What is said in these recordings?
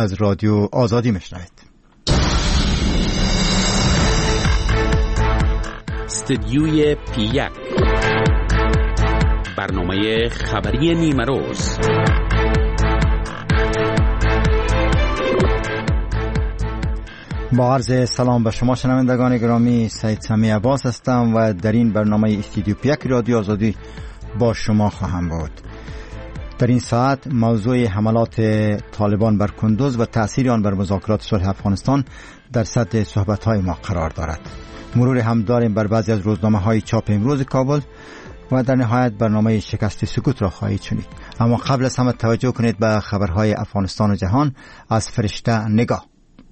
از رادیو آزادی میشنوید. استدیوی پی1 برنامه خبری نیمروز. با عرض سلام به شما شنوندگان گرامی، سید سمی عباس هستم و در این برنامه استدیو پی1 رادیو آزادی با شما خواهم بود. در این ساعت موضوع حملات طالبان بر کندوز و تأثیر آن بر مذاکرات صلح افغانستان در صدر صحبت‌های ما قرار دارد. مرور هم داریم بر بعضی از روزنامه‌های چاپ امروز کابل و در نهایت برنامه شکست سکوت را خواهید شنید. اما قبل از همه توجه کنید به خبرهای افغانستان و جهان از فرشته نگاه.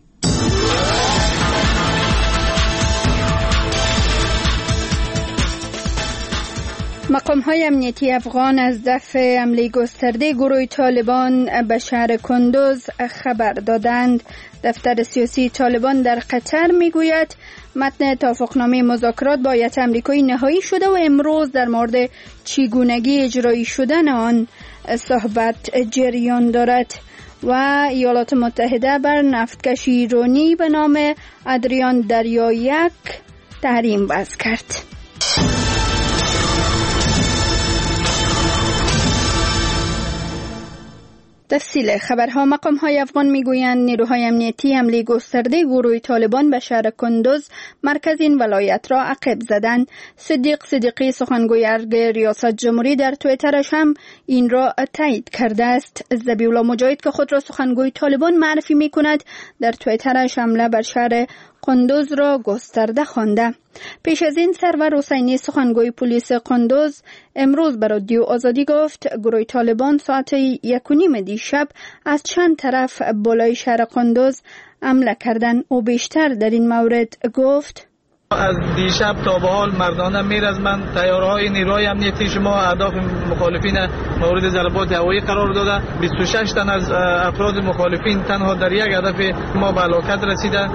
مقام‌های امنیتی افغان از دفع حمله گسترده گروه طالبان به شهر کندوز خبر دادند. دفتر سیاسی طالبان در قطر میگوید متن توافقنامه مذاکرات با هیئت آمریکایی نهایی شده و امروز در مورد چگونگی اجرایی شدن آن صحبت جریان دارد. و ایالات متحده بر نفتکش ایرانی به نام ادریان دریا یک تحریم وضع کرد. تفصیل خبرها. مقام‌های افغان میگویند نیروهای امنیتی حمله گسترده گروه طالبان به شهر کندوز مرکز این ولایت را عقب زدند. صدیق صدیقی سخنگوی ارگ ریاست جمهوری در توییترش هم این را تایید کرده است. ذبیح الله مجاهد که خود را سخنگوی طالبان معرفی میکند در توییترش حمله بر شهر کندوز را گسترده خوانده. پیش از این سرور حسینی سخنگوی پلیس کندوز امروز به رادیو آزادی گفت گروه طالبان ساعت 1:30 دیشب از چند طرف بالای شهر کندوز حمله کردند. او بیشتر در این مورد گفت: از دیشب تا به حال مردانه میرزمند. تیارهای نیروهای امنیتی شما اهداف مخالفین مورد ضربات هوایی قرار داده. 26 تن از افراد مخالفین تنها در یک هدف ما به هلاکت رسیده.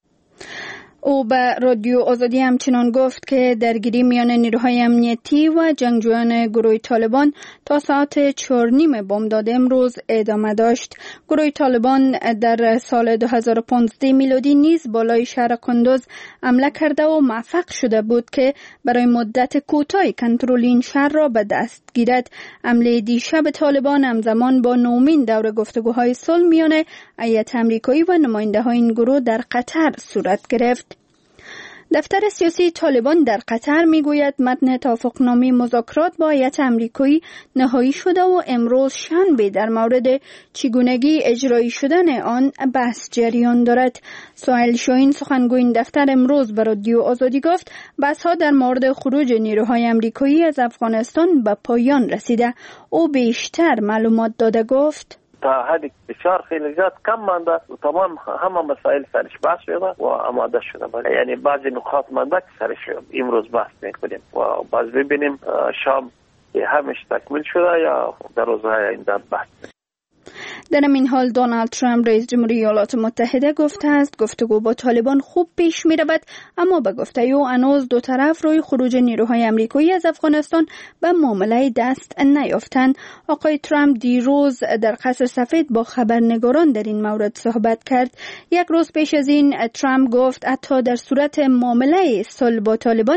او به رادیو آزادی همچنان گفت که درگیری میان نیروهای امنیتی و جنگجویان گروه طالبان تا ساعت 4:30 بامداد امروز ادامه داشت. گروه طالبان در سال 2015 میلادی نیز بالای شهر کندوز حمله کرده و موفق شده بود که برای مدت کوتاهی کنترل این شهر را به دست گیرد. حمله دیشب طالبان همزمان با نومین دور گفتگوهای صلح میان هیئت آمریکایی و نماینده‌های این گروه در قطر صورت گرفت. دفتر سیاسی طالبان در قطر میگوید متن توافقنامه مذاکرات با هیئت آمریکایی نهایی شده و امروز شنبه در مورد چگونگی اجرایی شدن آن بحث جریان دارد. سهیل شاهین سخنگوی این دفتر امروز به رادیو آزادی گفت بحث‌ها در مورد خروج نیروهای آمریکایی از افغانستان به پایان رسیده. او بیشتر معلومات داده گفت: تا حدی بسیار خیلی زیاد کم مانده و تمام همه مسائل سرش بحث شده و آماده شده. یعنی بعضی نکات مانده که سرش امروز بحث میکنیم و باز ببینیم شام همش تکمیل شده یا در روزهای آینده بحث. در این حال دونالد ترامپ رئیس جمهوری ایالات متحده گفته است گفتگو با طالبان خوب پیش می رود، اما به گفته او هنوز دو طرف روی خروج نیروهای آمریکایی از افغانستان به معامله دست نیافتند. آقای ترامپ دیروز در قصر سفید با خبرنگاران در این مورد صحبت کرد. یک روز پیش از این ترامپ گفت حتی در صورت معامله صلح با طالبان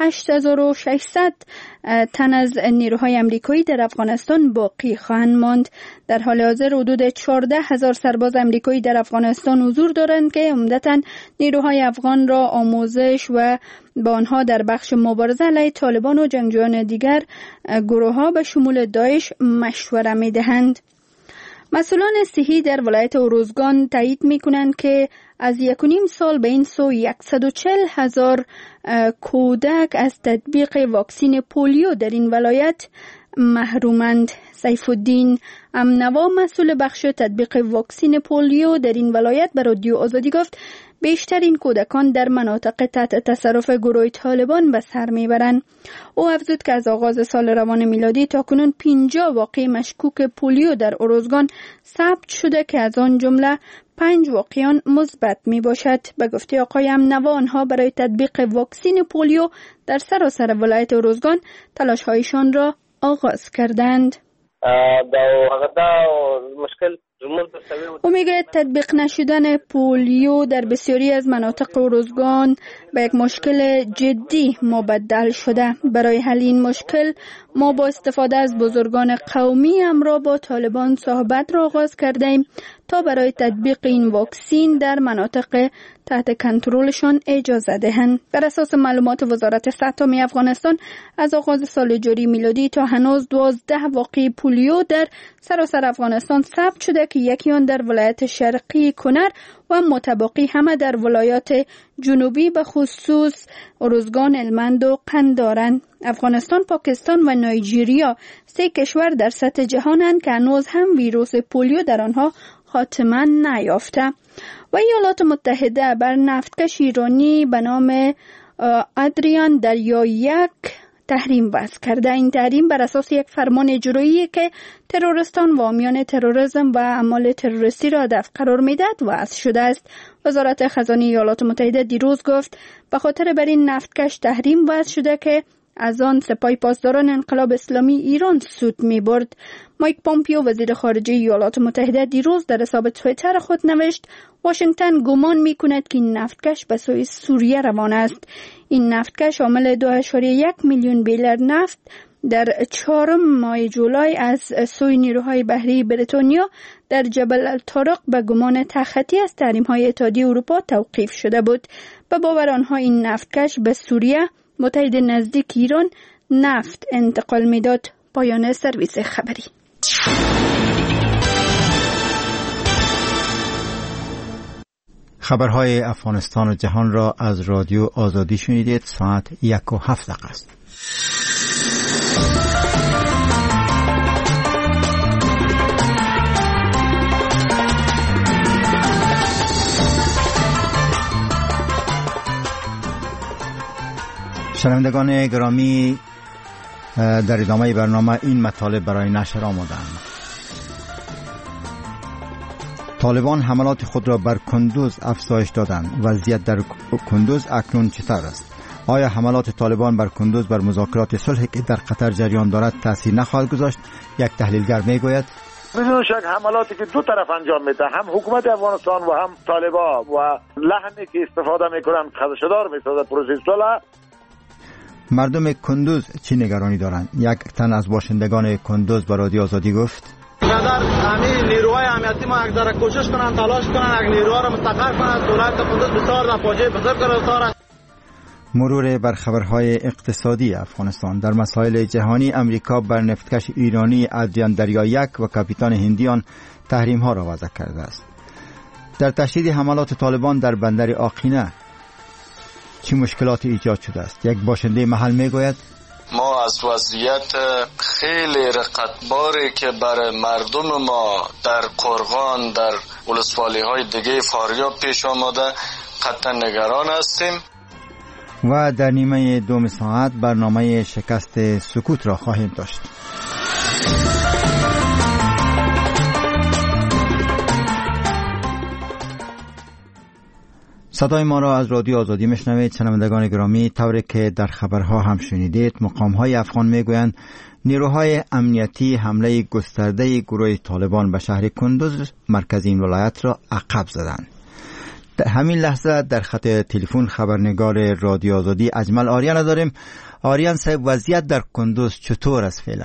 8600 تن از نیروهای آمریکایی در افغانستان باقی خواهند ماند. در حال حاضر حدود 14000 سرباز آمریکایی در افغانستان حضور دارند که عمدتاً نیروهای افغان را آموزش و با آنها در بخش مبارزه علیه طالبان و جنگجویان دیگر گروه‌ها به شمول داعش مشوره می‌دهند. مسئولان صحی در ولایت اروزگان تایید می‌کنند که از 1.5 سال به این سو 140,000 کودک از تطبیق واکسین پولیو در این ولایت محرومند. سیف الدین امنوا مسئول بخش تطبیق واکسین پولیو در این ولایت به رادیو آزادی گفت بیشتر این کودکان در مناطق تحت تصرف گروه طالبان به سر میبرند. او افزود که از آغاز سال روان میلادی تاکنون 50 واقعه مشکوک پولیو در اروزگان ثبت شده که از آن جمله 5 واقعیان مثبت می باشد. به گفته آقای امنوا آنها برای تطبیق واکسین پولیو در سراسر ولایت اروزگان تلاش‌هایشان را آغاز کردند. دا مشکل او میگه تطبیق نشدن پولیو در بسیاری از مناطق ارزگان به یک مشکل جدی مبدل شده. برای حل این مشکل ما با استفاده از بزرگان قومی همراه با طالبان صحبت را آغاز کرده ایم تا برای تطبیق این واکسین در مناطق تحت کنترلشان اجازه دهند. بر اساس معلومات وزارت صحت عامه افغانستان از آغاز سال جاری میلادی تا هنوز 12 واقعه پولیو در سراسر افغانستان ثبت شده که یکی آن در ولایت شرقی کنر و متبقی همه در ولایات جنوبی به خصوص ارزگان، هلمند و قندارند. افغانستان، پاکستان و نایجیریا 3 کشور در سطح جهانند که هنوز هم ویروس پولیو در آنها خاتمه نیافته. و ایالات متحده بر نفتکش ایرانی به نام ادریان دریایی تحریم وضع کرده. این تحریم بر اساس یک فرمان اجرایی که تروریستان و حامیان تروریسم و اعمال تروریستی را هدف قرار میدهد وضع شده است. وزارت خزانه ایالات متحده دیروز گفت به خاطر بر این نفتکش تحریم وضع شده که از آن سپاه پاسداران انقلاب اسلامی ایران سود می برد. مایک پومپیو وزیر خارجه ایالات متحده دیروز در حساب توییتر خود نوشت واشنگتن گمان می کند که این نفتکش به سوی سوریه روانه است. این نفتکش حامل 2.1 میلیون بیرل نفت در 4 ماه جولای از سوی نیروهای بحری بریتانیا در جبل الطارق به گمان تخطی از تحریم‌های اتحادیه اروپا توقیف شده بود. به باور آنها این نفتکش به سوریه متحد نزدیک ایران نفت انتقال میداد. پایان سرویس خبری. خبرهای افغانستان و جهان را از رادیو آزادی شنیدید. ساعت 1:07 است. شنوندگان گرامی، در ادامه برنامه این مطالب برای نشر آمدند. طالبان حملات خود را بر کندوز افزایش دادند. وضعیت در کندوز اکنون چطور است؟ آیا حملات طالبان بر کندوز بر مذاکرات صلح که در قطر جریان دارد تاثیر نخواهد گذاشت؟ یک تحلیلگر میگوید بدون شک حملاتی که دو طرف انجام میده، هم حکومت افغانستان و هم طالبان، و لحنی که استفاده میکنن خدشه‌دار میسازه پروسه صلح. مردم کندوز چی نگرانی دارند؟ یک تن از باشندگان کندوز به رادیو آزادی گفت قدر همین نیروهای امنیتی ما یک ذره کوشش کنن، تلاش کنن، یک نیروها را مستقر کنن. دولت کندوز بسیار در فاجعه بزرگ گرفتار است. مرور بر خبرهای اقتصادی افغانستان. در مسائل جهانی امریکا بر نفتکش ایرانی ادریان دریایی و کاپیتان هندیان تحریم‌ها را وضع کرده است. در تشدید حملات طالبان در بندر آقینه چه مشکلاتی ایجاد شده است؟ یک باشنده محل میگوید ما از وضعیت خیلی رقتباری که برای مردم ما در قرغان، در ولسوالی‌های دیگه فاریاب پیش آمده قطعا نگران هستیم. و در نیمه دوم ساعت برنامه شکست سکوت را خواهیم داشت. صدای ما را از رادیو آزادی میشنوید. شنوندگان گرامی، طوری که در خبرها هم شنیدید، مقام‌های افغان میگویند نیروهای امنیتی حمله گسترده گروه طالبان به شهر کندوز مرکز این ولایت را عقب زدند. در همین لحظه در خط تلفن خبرنگار رادیو آزادی اجمل آریان داریم. آریان صاحب، وضعیت در کندوز چطور است فعلا؟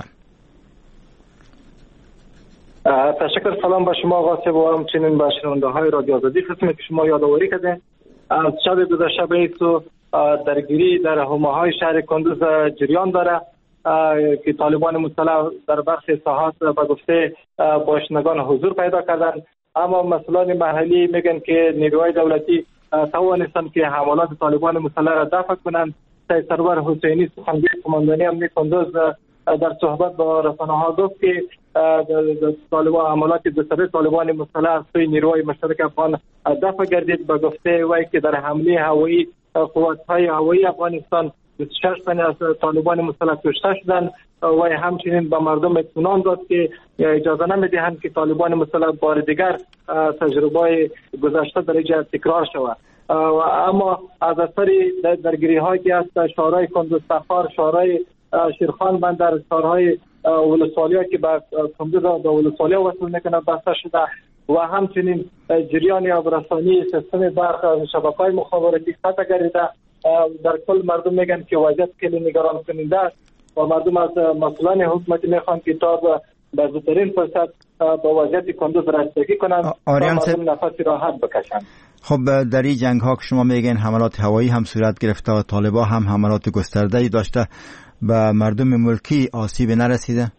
تشکر. سلام به شما آقا صاحب و همچنین به شنونده‌های رادیو آزادی. خدمت که شما یادآوری کردین از شب گذشته به ایسو درگیری در حومه‌های شهر کندوز جریان داره که طالبان مسلح در برخی ساحات به گفته باشندگان حضور پیدا کردن، اما مسئولان محلی میگن که نیروهای دولتی توانستند که حملات طالبان مسلح را دفع کنند. سید سرور حسینی سخنگوی قماندانی امنیت کندوز در صحبت با رسانه‌ها گفت که طالبان حملات گسترده طالبان مسلح سوی نیروهای مشترک افغان دفع گردید. به گفته وی که در حمله هوایی قوات‌های هوایی افغانستان 26 تن از طالبان مسلح کشته شدند. وی همچنین به مردم اطمینان داد که اجازه نمیدهند که طالبان مسلح بار دیگر تجربه گذشته در اینجا تکرار شود. اما از اثر درگیری هایی که است شهرهای کندوز سفار، شهرهای شیرخان بندر، شهرهای ولسوالی که به کندوز و ولسوالی وصل میکنه بسته شده. و همچنین جریان آبرسانی سیستم برق شبکه‌های مخابراتی قطع گردیده. در کل مردم میگن که وضعیت خیلی نگران کننده است و مردم از مسئولان حکومتی میخوان که تا به زودترین فرصت با وضعیت کندوز رسیدگی کنند و مردم نفس راحت بکشند. خب در این جنگ ها که شما میگین حملات هوایی هم صورت گرفته و طالبان هم حملات گسترده‌ای داشته، به مردم ملکی آسیب نرسیده؟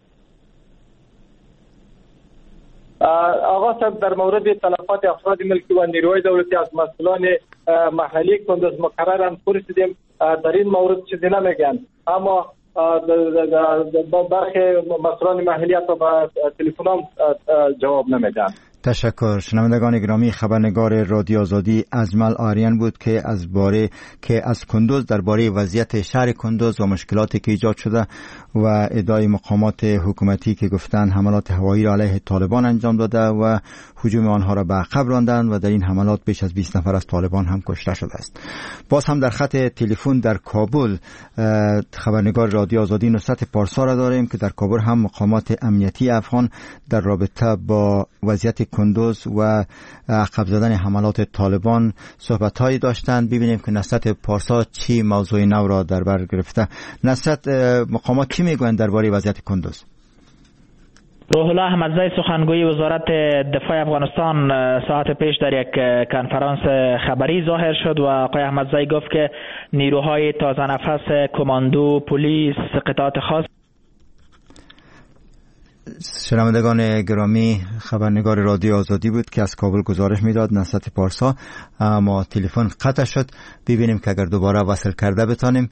آقا صاحب در مورد تلفات افراد ملکی و نیروهای دولتی از مسئولان محلی کندوز مقررن پرسیدیم، در این مورد چیزی نمیگن، اما برخی مسئولان محلی حتی با تلفن هم جواب نمیدن. تشکر. شنوندگان گرامی، خبرنگار رادیو آزادی اجمل آریان بود که از کندوز درباره وضعیت شهر کندوز و مشکلاتی که ایجاد شده و ادعای مقامات حکومتی که گفتن حملات هوایی را علیه طالبان انجام داده و هجوم آنها را به عقب راندند و در این حملات بیش از 20 نفر از طالبان هم کشته شده است. باز هم در خط تلفن در کابل خبرنگار رادیو آزادی نصرت پارسا را داریم که در کابل هم مقامات امنیتی افغان در رابطه با وضعیت کندوز و عقب زدن حملات طالبان صحبت‌هایی داشتند. ببینیم که نصرت پارسا چی موضوع نو را در بر گرفته. نصرت، مقامات چی میگویند درباره وضعیت کندوز؟ روح الله احمدزی سخنگوی وزارت دفاع افغانستان ساعت پیش در یک کنفرانس خبری ظاهر شد و آقای احمدزی گفت که نیروهای تازه نفس کماندو، پلیس، قطعات خاص. شنوندگان گرامی، خبرنگار رادیو آزادی بود که از کابل گزارش میداد نصرت پارسا، اما تلفن قطع شد. ببینیم که اگر دوباره وصل کرده بتانیم.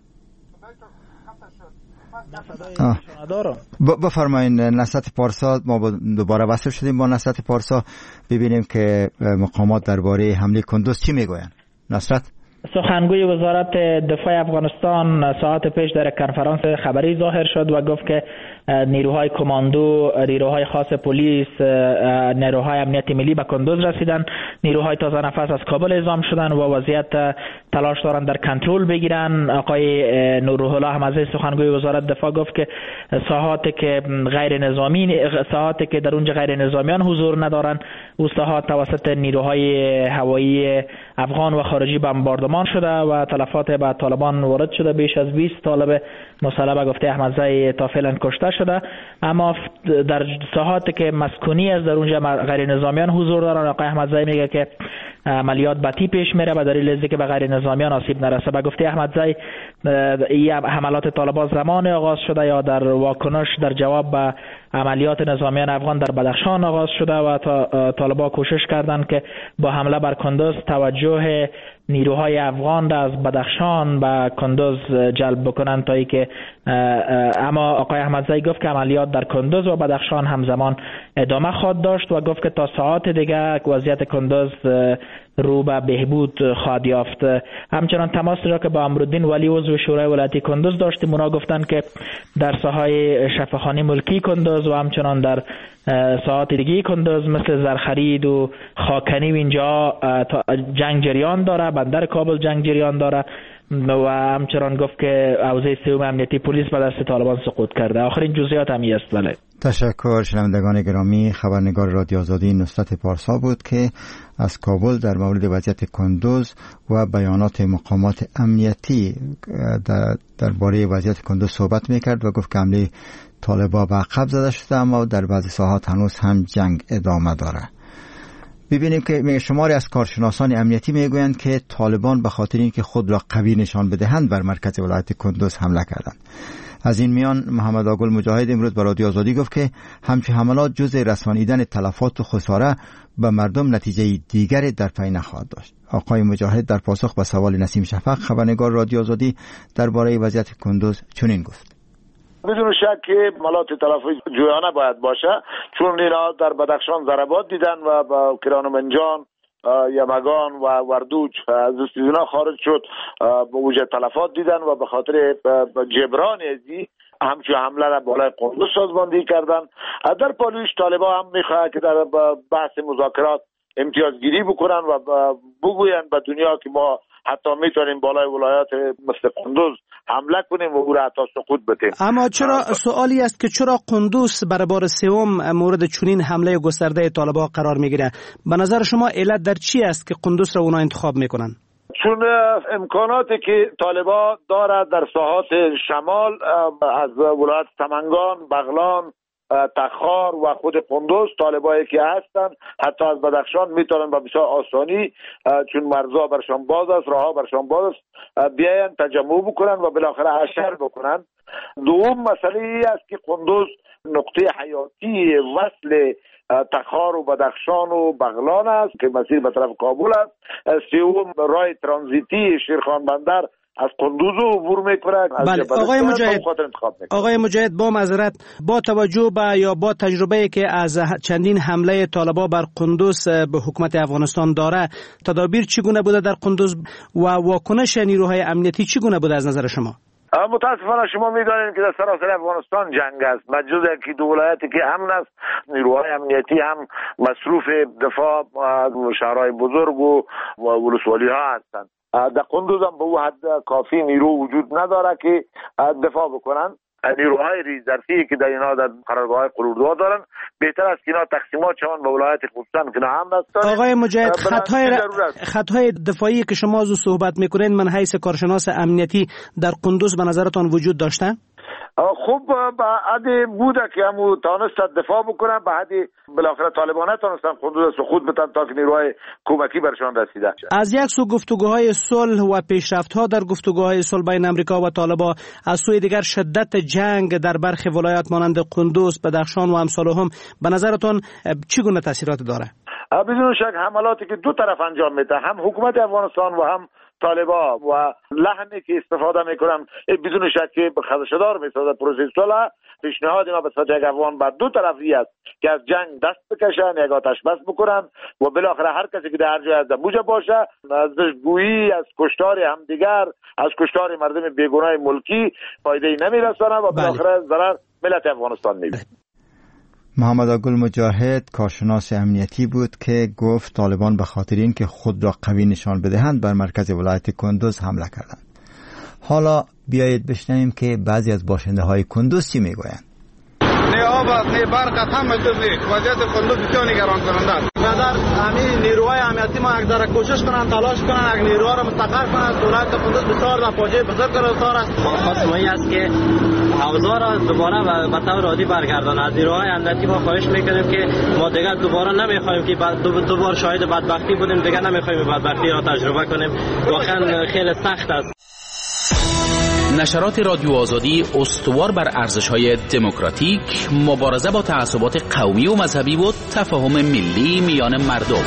بفرمایین نصرت پارسا. ما دوباره وصل شدیم با نصرت پارسا. ببینیم که مقامات درباره حمله کندوز چی میگویند. نصرت. سخنگوی وزارت دفاع افغانستان ساعت پیش در کنفرانس خبری ظاهر شد و گفت که نیروهای کماندو، نیروهای خاص پلیس، نیروهای امنیت ملی به کندوز رسیدن. نیروهای تازه نفس از کابل اعزام شدن و وضعیت تلاش دارن در کنترل بگیرن. آقای روح الله احمدزی سخنگوی وزارت دفاع گفت که ساحاتی که غیر نظامی، ساحاتی که در اونجا غیر نظامیان حضور ندارن، او ساحات توسط نیروهای هوایی افغان و خارجی بمباردمان شده و تلفات به طالبان وارد شده. بیش از 20 طالب مسلح به گفته احمدزی تا فعلا کشته شده، اما در ساحاتی که مسکونی از در اونجا غیر نظامیان حضور دارن، آقای احمدزی میگه که عملیات بتی پیش میره به دلیل اینکه که به غیر نظامیان آسیب نرسه. به گفته احمدزی این حملات طالبان زمان آغاز شده یا در واکنش در جواب به عملیات نظامیان افغان در بدخشان آغاز شده و طالبان کوشش کردند که با حمله بر کندوز توجه نیروهای افغان را از بدخشان به کندوز جلب بکنند تا اینکه اما آقای احمدزی گفت که عملیات در کندوز و بدخشان همزمان ادامه خواهد داشت و گفت که تا ساعات دیگه وضعیت کندوز رو به بهبود خواهد یافت. همچنان تماس را که با امرالدین ولی عضو شورای ولایتی کندوز داشتیم، اونا گفتند که در ساحای شفاخانه ملکی کندوز و همچنان در ساحات دیگه کندوز مثل زرخرید و خاکنی و اینجا جنگ جریان داره، بندر کابل جنگ جریان داره و همچنان گفت که حوزه سوم امنیتی پلیس به دست طالبان سقوط کرده. آخرین جزئیات همی است. بله. تشکر. شنوندگان گرامی، خبرنگار رادیو آزادی نصرت پارسا بود که از کابل در مورد وضعیت کندوز و بیانات مقامات امنیتی درباره وضعیت کندوز صحبت میکرد و گفت که حمله طالبان به عقب زده شده، اما در بعضی ساحات هنوز هم جنگ ادامه داره. ببینیم که شماری از کارشناسان امنیتی میگویند که طالبان به خاطر اینکه خود را قوی نشان بدهند بر مرکز ولایت کندوز حمله کردند. از این میان محمد آگل مجاهد امروز به رادیو آزادی گفت که همچین حملات جزء رسانیدن تلفات و خساره به مردم نتیجه دیگری در پی نخواهد داشت. آقای مجاهد در پاسخ به سوال نسیم شفق خبرنگار رادیو آزادی درباره وضعیت کندوز چنین گفت: بدون شک که حملات تلفات جویانه باید باشه، چون اینا در بدخشان ضربات دیدن و با کرانومنجان، یمگان و وردوج از اینا خارج شد، به وجه تلفات دیدن و به خاطر جبران ازی همچون حمله را بالای کندوز سازماندهی کردن. در پالویش طالبان هم میخواه که در بحث مذاکرات امتیازگیری بکنن و بگوین به دنیا که ما حتی میتونیم بالای ولایات مثل قندوز حمله کنیم و او را حتی سقوط بدیم. اما چرا سوالی است که چرا قندوز برای بار سوم مورد چنین حمله گسترده طالبان قرار میگیره؟ به نظر شما علت در چی است که قندوز را اونا انتخاب میکنن؟ چون امکاناتی که طالبان دارد در ساحات شمال از ولایت سمنگان، بغلان، تخار و خود قندوز طالبایی که هستند حتی از بدخشان میتونن با بسیار آسانی چون مرزها برشان باز است، راهها برشان باز است بیاین تجمع بکنن و بالاخره حشر بکنن. دوم مسئله ای است که قندوز نقطه حیاتی وصل تخار و بدخشان و بغلان است که مسیر به طرف کابل است. سوم راه ترانزیتی شیرخان بندر از قندوز عبور میکنه. بله آقای مجاهد با معذرت، با توجه به یا با تجربه‌ای که از چندین حمله طالبان بر قندوز به حکومت افغانستان داره، تدابیر چگونه بوده در قندوز و واکنش نیروهای امنیتی چگونه بوده از نظر شما؟ متاسفانه شما میدانید که در سراسر افغانستان جنگ است. مجز که دو ولایتی که امن است، نیروهای امنیتی هم مصروف دفاع شهرهای بزرگ و ولسوالی ها هستند. در قندوز هم به او حد کافی نیرو وجود نداره که دفاع بکنن. نیروهای ریزدرفی که در اینا در قرارگاه قلوردوا دارن بهتر است که اینا تقسیمات شوند به ولایت خصوصا که امن است. آقای مجاهد، خطهای دفاعی که شما از او صحبت میکنین من حیث کارشناس امنیتی در قندوز به نظرتان وجود داشته؟ خوب به حدی بوده که همو تانستن دفاع بکنن، به حدی بالاخره طالبان نتانستن قندوز سقوط بدن تا که نیروهای کمکی برشان رسیده. از یک سو گفتگوهای صلح و پیشرفت‌ها در گفتگوهای صلح بین امریکا و طالبان، از سوی دیگر شدت جنگ در برخی ولایات مانند قندوز، بدخشان و امثالهم به نظرتون چگونه تاثیرات داره؟ بدون شک حملاتی که دو طرف انجام میده، هم حکومت افغانستان و هم طالبان و لحنی که استفاده میکنن بدون شک که خدشه‌دار میسازه پروسه صلح. پیشنهاد ما به صدق افغان بر دو طرفی است که از جنگ دست بکشن، یک آتش بس بکنن و بالاخره هر کسی که در جای از موجه باشه از گویی از کشتار همدیگر، از کشتار مردم بیگناه ملکی فایده‌ای نمیرسونه و بالاخره ضرر ملت افغانستان میبینه. محمد گل مجاهد کارشناس امنیتی بود که گفت طالبان به خاطر این که خود را قوی نشان بدهند بر مرکز ولایت قندوز حمله کردند. حالا بیایید بشنویم که بعضی از باشنده های قندوز چی میگویند. نه آب است، نه برق است، همه چیز نیست. وضعیت قندوز بسیار نگران کننده است. قدر همین نیروهای امنیتی ما یک ذره کوشش کنن، تلاش کنن، یک نیروها را مستقر کنن. ولایت قندوز بسیار در فاجعه بزرگ گرفتار است. خواستم این است که حوزه را دوباره به طور عادی برگردانه. از نیروهای امنیتی ما خواهش میکنیم که ما دیگر دوباره نمیخوایم که دوباره شاهد بدبختی بودیم، دیگر نمیخوایم بدبختی را تجربه کنیم. واقعا خیلی سخت است. نشرات رادیو آزادی استوار بر ارزش‌های دموکراتیک، مبارزه با تعصبات قومی و مذهبی و تفاهم ملی میان مردم.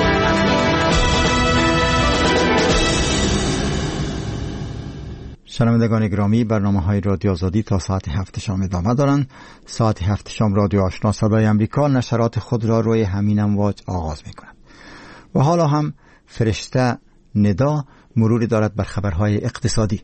شنوندگان گرامی، برنامه‌های رادیو آزادی تا ساعت 7 شام ادامه دارند. ساعت 7 شام رادیو آشنا صدای آمریکا نشرات خود را روی همین امواج آغاز می‌کند. و حالا هم فرشته ندا مروری دارد بر خبرهای اقتصادی.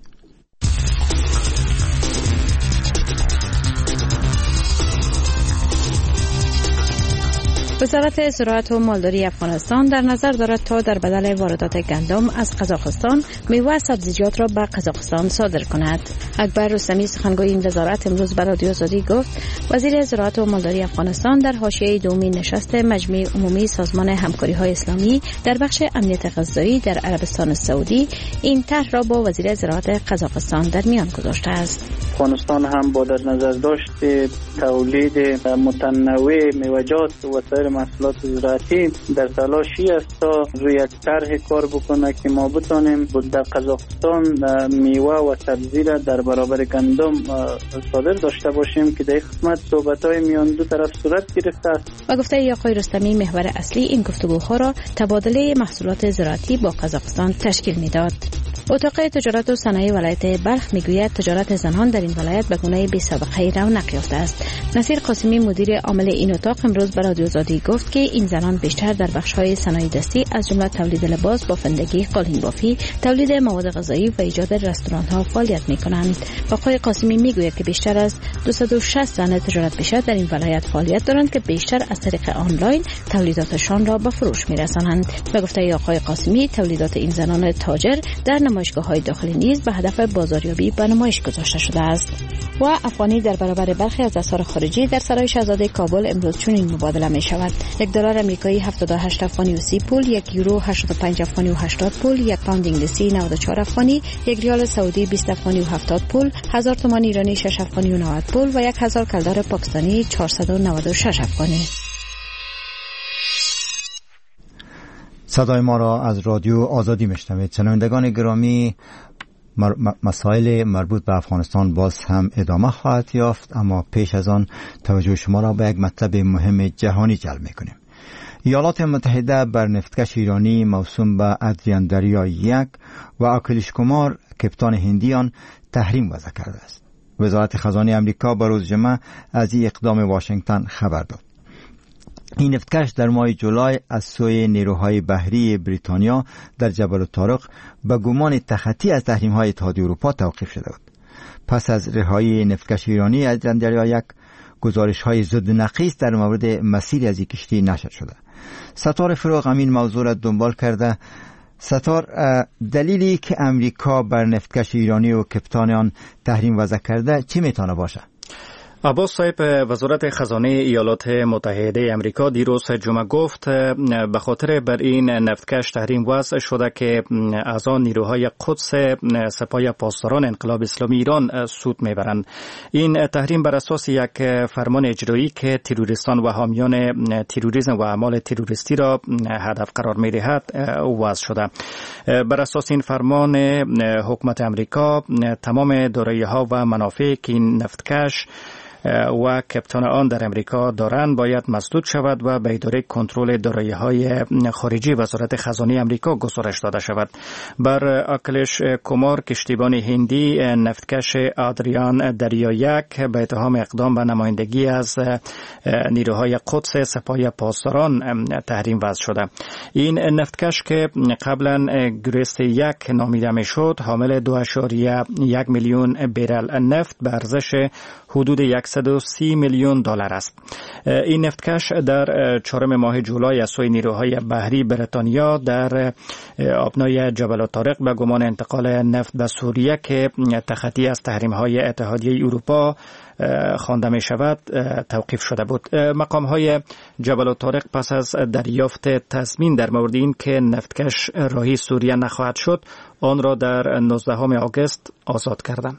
وزارت زراعت و مالداری افغانستان در نظر دارد تا در بدل واردات گندم از قزاقستان میوه و سبزیجات را به قزاقستان صادر کند. اکبر رستمی سخنگوی این وزارت امروز به رادیو آزادی گفت وزیر زراعت و مالداری افغانستان در حاشیه دومین نشست مجمع عمومی سازمان همکاری‌های اسلامی در بخش امنیت غذایی در عربستان سعودی این طرح را با وزیر زراعت قزاقستان در میان گذاشته است. افغانستان هم با در نظر داشت تولید متنوع میوه‌جات و سایر محصولات زراعتی در تلاشی است تا روی یک طرح کار بکنه که ما بتانیم در قزاقستان میوه و سبزی را در برابر گندم صادر داشته باشیم که در خدمت صحبت‌های میان دو طرف صورت گرفته است. و گفته آقای رستمی محور اصلی این گفتگوها را تبادله محصولات زراعتی با قزاقستان تشکیل میداد. اتاق تجارت و صنایع ولایت بلخ میگوید تجارت زنان در این ولایت به گونه بی سابقه رونق یافته است. نصیر قاسمی مدیر عامل این اتاق امروز به رادیو آزادی گفت که این زنان بیشتر در بخش‌های صنایع دستی از جمله تولید لباس، بافندگی، قالین بافی، تولید مواد غذایی و ایجاد رستوران‌ها فعالیت می‌کنند. آقای قاسمی میگوید که بیشتر از 260 زن تجارت پیشه در این ولایت فعالیت دارند که بیشتر از طریق آنلاین تولیداتشان را به فروش می‌رسانند. به گفته آقای قاسمی تولیدات این زنان تاجر در نمایشگاه‌های داخلی نیز به هدف بازاریابی به نمایش گذاشته شده است. و افغانی در برابر برخی از اسعار خارجی در سرای شاهزاده کابل امروز چنین مبادله می شود: $1 آمریکایی 78 افغانی و 30 پول، €1 85 افغانی و 80 پول، 1 پوند انگلیسی 94 افغانی، 1 ریال سعودی 20 افغانی و 70 پول، 1000 تومان ایرانی 6 افغانی و 90 پول و 1000 کلدار پاکستانی 496 افغانی. صدای ما را از رادیو آزادی میشنوید. شنوندگان گرامی، مسائل مربوط به افغانستان باز هم ادامه خواهد یافت، اما پیش از آن توجه شما را به یک مطلب مهم جهانی جلب میکنیم. ایالات متحده بر نفتکش ایرانی موسوم به ادریان دریا 1 و آکیلیش کمار کپتان هندیان تحریم وضع کرده است. وزارت خزانه امریکا به روز جمعه از این اقدام واشنگتن خبر داد. این نفتکش در ماه جولای از سوی نیروهای بحری بریتانیا در جبل الطارق به گمان تخطی از تحریم‌های اتحادیه اروپا توقیف شده بود. پس از رهایی نفتکش ایرانی از دریا 1 گزارش‌های ضد نقیص در مورد مسیر از این کشتی نشر شده. ستار فروغ همین موضوع را دنبال کرده. ستار، دلیلی که امریکا بر نفتکش ایرانی و کپتان آن تحریم وضع کرده چی میتونه باشه؟ عباس صاحب، وزارت خزانه ایالات متحده امریکا دیروز جمعه گفت به خاطر بر این نفتکش تحریم وضع شده که از آن نیروهای قدس سپاه پاسداران انقلاب اسلامی ایران سود میبرند. این تحریم بر اساس یک فرمان اجرایی که تروریستان و حامیان تروریسم و اعمال تروریستی را هدف قرار میدهد وضع شده. بر اساس این فرمان حکومت امریکا تمام دارایی‌ها و منافعی که این نفتکش و کپتان آن در امریکا دارند باید مسدود شود و به اداره کنترل دارایی‌های خارجی وزارت خزانه امریکا گزارش داده شود. بر آکیلیش کمار کشتیبان هندی نفتکش آدریان دریا 1 به اتهام اقدام به نمایندگی از نیروهای قدس سپاه پاسداران تحریم وضع شده. این نفتکش که قبلا گریست 1 نامیده میشد حامل 2.1 میلیون برل نفت به ارزش حدود 130 میلیون دلار است. این نفتکش در 4 ماه جولای از سوی نیروهای بحری بریتانیا در آبنای جبل الطارق به گمان انتقال نفت به سوریه که تخطی از تحریم‌های اتحادیه اروپا خوانده می شود توقیف شده بود. مقام‌های جبل الطارق پس از دریافت تضمین در مورد این که نفتکش راهی سوریه نخواهد شد آن را در 19 آگوست آزاد کردند.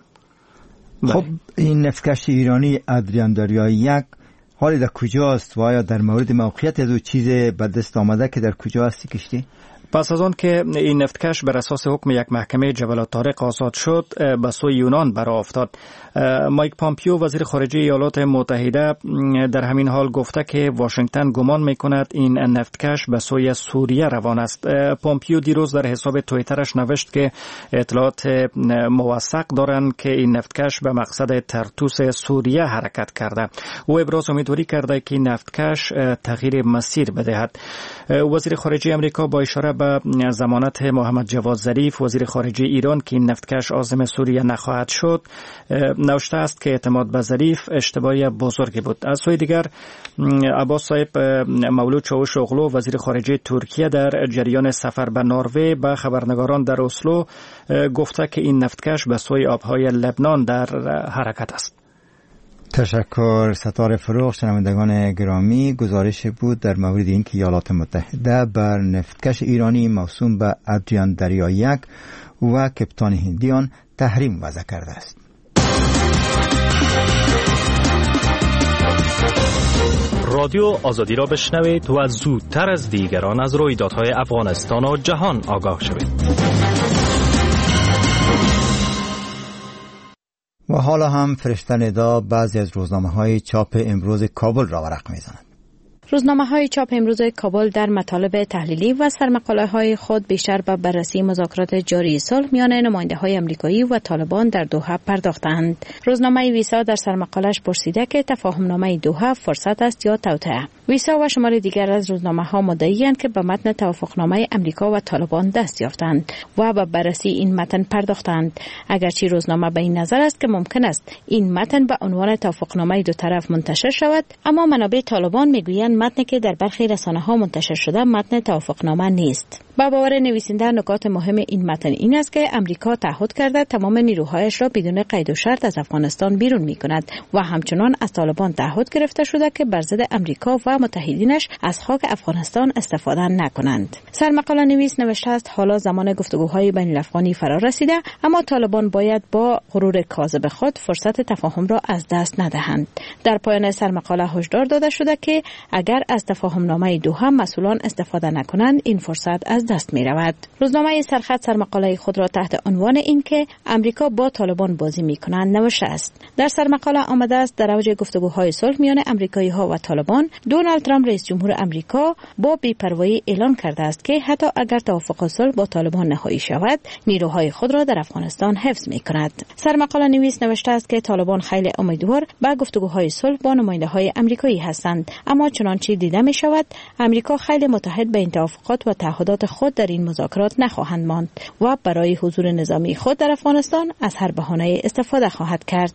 خب این نفتکش ایرانی ادریان دریا 1 حالی در کجاست و آیا در مورد موقعیت از او چیز به دست آمده که در کجا هستی کشتی؟ پس از آن که این نفتکش بر اساس حکم یک محکمه جبل الطارق آزاد شد به سوی یونان برآ افتاد. مایک پامپیو وزیر خارجه ایالات متحده در همین حال گفته که واشنگتن گمان میکند این نفتکش به سوی سوریه روان است. پامپیو دیروز در حساب توییترش نوشت که اطلاعات موثق دارند که این نفتکش به مقصد طرطوس سوریه حرکت کرده. او ابراز امیدواری کرده که این نفتکش تغییر مسیر بدهد. وزیر خارجه آمریکا با اشاره به ضمانت محمد جواد ظریف وزیر خارجه ایران که این نفتکش عازم سوریه نخواهد شد نوشته است که اعتماد به ظریف اشتباهی بزرگی بود. از سوی دیگر عباس صاحب مولود چاوش اغلو وزیر خارجه ترکیه در جریان سفر به نروژ به خبرنگاران در اسلو گفته که این نفتکش به سوی آبهای لبنان در حرکت است. تشکر ستاره فروغ. شنوندگان گرامی، گزارش بود در مورد اینکه ایالات متحده بر نفتکش ایرانی موسوم به ادریان دریا 1 و کپتان هندیان تحریم وضع کرده است. رادیو آزادی را بشنوید و زودتر از دیگران از رویدادهای افغانستان و جهان آگاه شوید. و حالا هم فرشته ندا بعضی از روزنامه‌های چاپ امروز کابل را ورق می‌زند. روزنامه‌های چاپ امروز کابل در مطالب تحلیلی و سرمقاله‌های خود بیشتر به بررسی مذاکرات جاری صلح میان نماینده‌های آمریکایی و طالبان در دوحه پرداختند. روزنامه ویسا در سرمقاله‌اش پرسیده که تفاهمنامه دوحه فرصت است یا توطئه. ویسا و شمار دیگر از روزنامه‌ها مدعی‌اند که به متن توافقنامه آمریکا و طالبان دست یافتند و به بررسی این متن پرداختند. اگرچه روزنامه به این نظر است که ممکن است این متن به عنوان توافقنامه دو طرف منتشر شود، اما منابع طالبان میگویند متنی که در برخی رسانه‌ها منتشر شده متن توافقنامه نیست. با باور نویسنده نکات مهم این متن این است که امریکا تعهد کرده تمام نیروهایش را بدون قید و شرط از افغانستان بیرون می‌کند و همچنان از طالبان تعهد گرفته شده که بر ضد امریکا و متحدینش از خاک افغانستان استفاده نکنند. سرمقاله نویس نوشته است حالا زمان گفتگوهای بین الافغانی فرا رسیده، اما طالبان باید با غرور کاذب خود فرصت تفاهم را از دست ندهند. در پایان سرمقاله هشدار داده شده که اگر از تفاهمنامه دوحه مسئولان استفاده نکنند این فرصت از دست می رود. روزنامه سرخط سرمقاله خود را تحت عنوان این که امریکا با طالبان بازی می کنند نوشته است. در سرمقاله آمده است در اوج گفتگوهای صلح میان امریکایی ها و طالبان، دونالد ترامپ رئیس جمهور امریکا با بی‌پروایی اعلان کرده است که حتی اگر توافق صلح با طالبان نهایی شود، نیروهای خود را در افغانستان حفظ می کند. سرمقاله نویس نوشته است که طالبان خیلی امیدوار به گفتگوهای صلح با نماینده‌های امریکایی هستند، اما چنانچه دیده می شود امریکا خیلی متحد به این توافقات و تعهدات خود در این مذاکرات نخواهند ماند و برای حضور نظامی خود در افغانستان از هر بهانه استفاده خواهد کرد.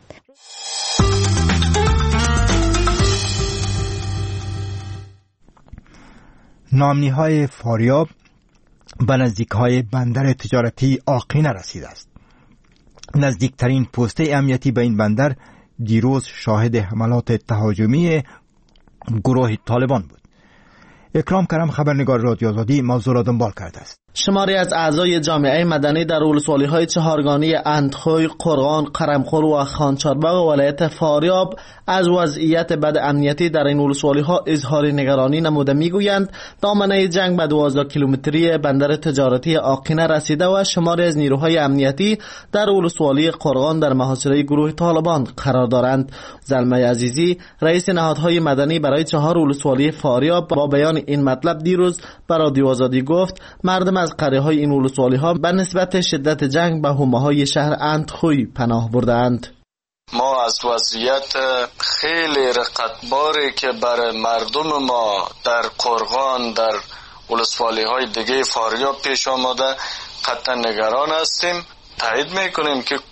ناامنی‌های فاریاب به نزدیک‌های بندر تجارتی آقینه رسیده است. نزدیکترین پسته امنیتی به این بندر دیروز شاهد حملات تهاجمی گروه طالبان بود. اکرام کرم خبرنگار رادیو آزادی موضوع را دنبال کرده است. شماری از اعضای جامعه مدنی در ولسوالی‌های چهارگانه اندخوی، قرغان، قرمخور و خانچارباغ ولایت فاریاب از وضعیت بد امنیتی در این ولسوالی‌ها اظهار نگرانی نموده می‌گویند دامنه جنگ به 12 کیلومتری بندر تجارتی آقینه رسیده و شماری از نیروهای امنیتی در ولسوالی قرغان در محاصره گروه طالبان قرار دارند. زلمه عزیزی رئیس نهادهای مدنی برای 4 ولسوالی فاریاب با بیان این مطلب دیروز به رادیو آزادی گفت مردم از قریه‌های این ولسوالی‌ها به نسبت شدت جنگ به حومه‌های شهر اندخوی پناه بردند. ما از وضعیت خیلی رقتباری که بر مردم ما در قرغان در ولسوالی‌های دیگه فاریاب پیش آمده قطعا نگران هستیم. تایید میکنیم که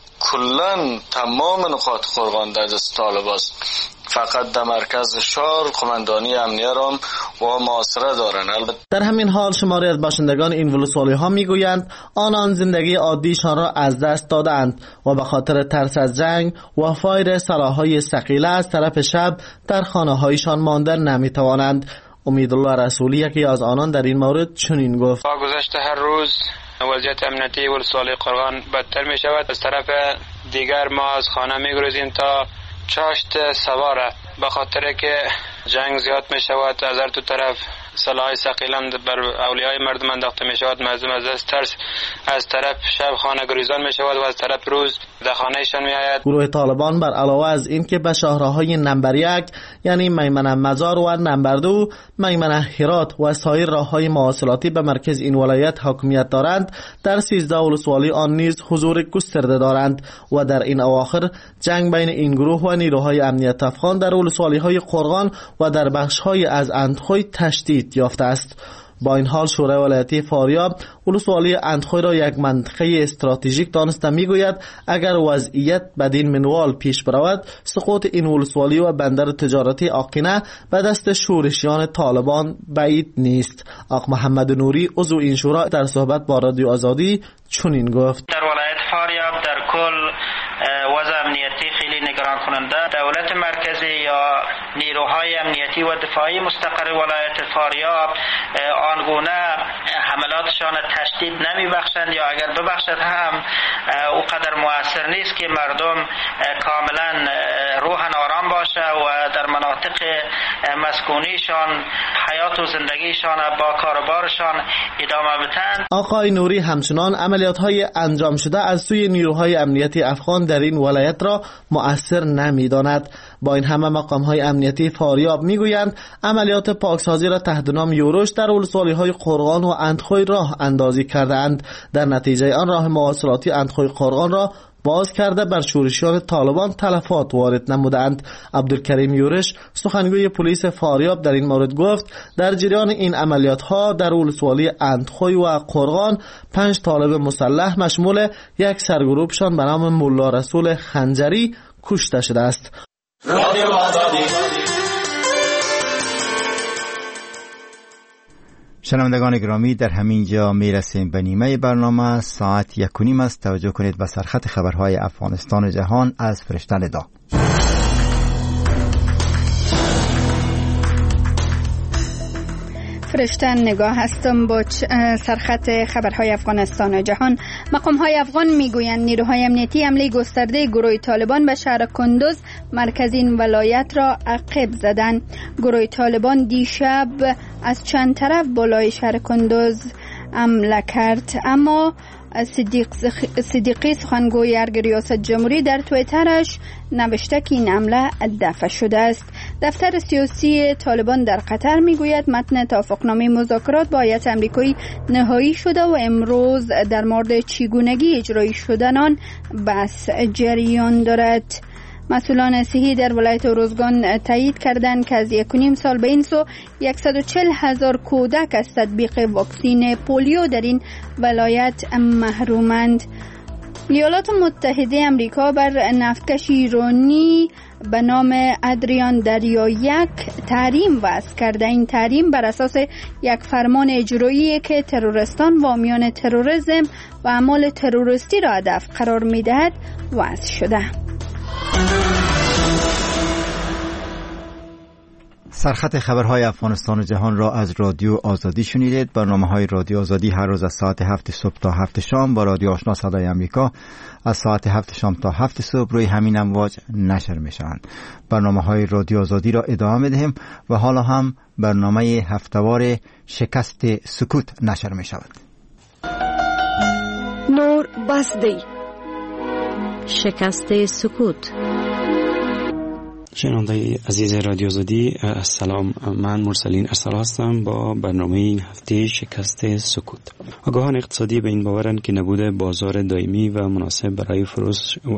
کلن تمام نقاط قرغان در دست طالب است. فقط در مرکز شهر قماندانی امنیه را و محاصره دارند. در همین حال شماری از باشندگان این ولسوالی‌ها میگویند آنان زندگی عادیشان را از دست دادند و به خاطر ترس از جنگ و فایر سلاح‌های ثقیله از طرف شب در خانه‌هایشان ماندن نمی‌توانند. امیدالله رسولی یکی از آنان در این مورد چنین گفت: با گذشت هر روز وضعیت امنیتی ولسوالی قرغان بدتر می شود. از طرف دیگر ما از خانه می گریزیم تا چاشت سواره، به خاطر که جنگ زیاد می شود. از هر دو طرف سلاح ثقیل بر اولیای مردم انداخته می شود. مردم از ترس از طرف شب خانه گریزان می شود و از طرف روز در خانهشان می آید. گروه طالبان بر علاوه از این که به شهرهای نمبر 1 یعنی میمنه مزار و نمبر 2 میمنه هرات و سایر راههای مواصلاتی به مرکز این ولایت حاکمیت دارند، در 13 ولسوالی آن نیز حضور گسترده دارند و در این اواخر جنگ بین این گروه و نیروهای امنیت افغان در ولسوالی‌های قرغان و در بخش‌های از اندخوی تشدید یافته است. با این حال شورای ولایتی فاریاب ولسوالی اندخوی را یک منطقه استراتژیک دانسته میگوید اگر وضعیت بدین منوال پیش برود سقوط این ولسوالی و بندر تجارتی آقینه به دست شورشیان طالبان بعید نیست. آقا محمد نوری عضو این شورا در صحبت با رادیو آزادی چنین گفت: در ولایت فاریاب در کل وضع امنیتی خیلی نگران کننده. دولت مرکزی یا نیروهای امنیتی و دفاعی مستقر ولایت فاریاب آنگونه حملات اطلاعاتشان تشدید نمیبخشند یا اگر ببخشد هم او قدر مؤثر نیست که مردم کاملا روحن آرام باشه و در مناطق مسکونیشان حیات و زندگیشان با کاروبارشان ادامه بدهند. آقای نوری همچنان عملیات‌های انجام شده از سوی نیروهای امنیتی افغان در این ولایت را مؤثر نمی‌داند. با این همه مقام‌های امنیتی فاریاب می‌گویند عملیات پاکسازی را تحت نام یوروش در ولسوالی‌های قرغان و اندخوی راه اندازی کرده‌اند. در نتیجه آن راه مواصلاتی اندخوی قرغان را باز کرده بر شورشیان طالبان تلفات وارد نمودند. عبدالکریم یورش سخنگوی پلیس فاریاب در این مورد گفت در جریان این عملیات ها در ولسوالی اندخوی و قرغان 5 طالب مسلح مشمول یک سرگروهشان به نام ملا رسول خنجری کشته شده است. شنوندگان گرامی، در همین جا میرسیم به نیمه برنامه. ساعت 1:30 است. توجه کنید به سرخط خبرهای افغانستان و جهان از فرشته ندا. فرشته نگاه هستم با سرخط خبرهای افغانستان و جهان. مقام‌های افغان میگویند نیروهای امنیتی حمله گسترده گروه طالبان به شهر کندوز مرکز این ولایت را عقب زدند. گروه طالبان دیشب از چند طرف بالای شهر کندوز حمله کرد، اما صدیقی سخنگوی ارگ ریاست جمهوری در توییترش نوشته که این حمله دفع شده است. دفتر سیاسی طالبان در قطر میگوید متن توافقنامه مذاکرات با هیئت آمریکایی نهایی شده و امروز در مورد چگونگی اجرایی شدن آن بحث جریان دارد. مسئولان صحی در ولایت اروزگان تایید کردند که از 1.5 سال به این سو 140,000 کودک از تطبیق واکسین پولیو در این ولایت محرومند. ایالات متحده آمریکا بر نفتکش ایرانی به نام ادریان دریا 1 تحریم وضع کرده. این تحریم بر اساس یک فرمان اجرایی که تروریستان و حامیان تروریسم و اعمال تروریستی را هدف قرار می‌دهد وضع شده. سرخط خبرهای افغانستان و جهان را از رادیو آزادی شنیدید. برنامه‌های رادیو آزادی هر روز از ساعت 7 صبح تا 7 شام با رادیو آشنا صدای آمریکا از ساعت 7 شام تا 7 صبح روی همین امواج نشر می‌شوند. برنامه‌های رادیو آزادی را ادامه می‌دهیم و حالا هم برنامه هفته‌وار شکست سکوت نشر می‌شود. نور بسدی شکست سکوت. شنونده عزیز رادیو آزادی، السلام. من مرسلین ارسل هستم با برنامه این هفته شکست سکوت. آگاهان اقتصادی به این باورند که نبود بازار دائمی و مناسب برای فروش و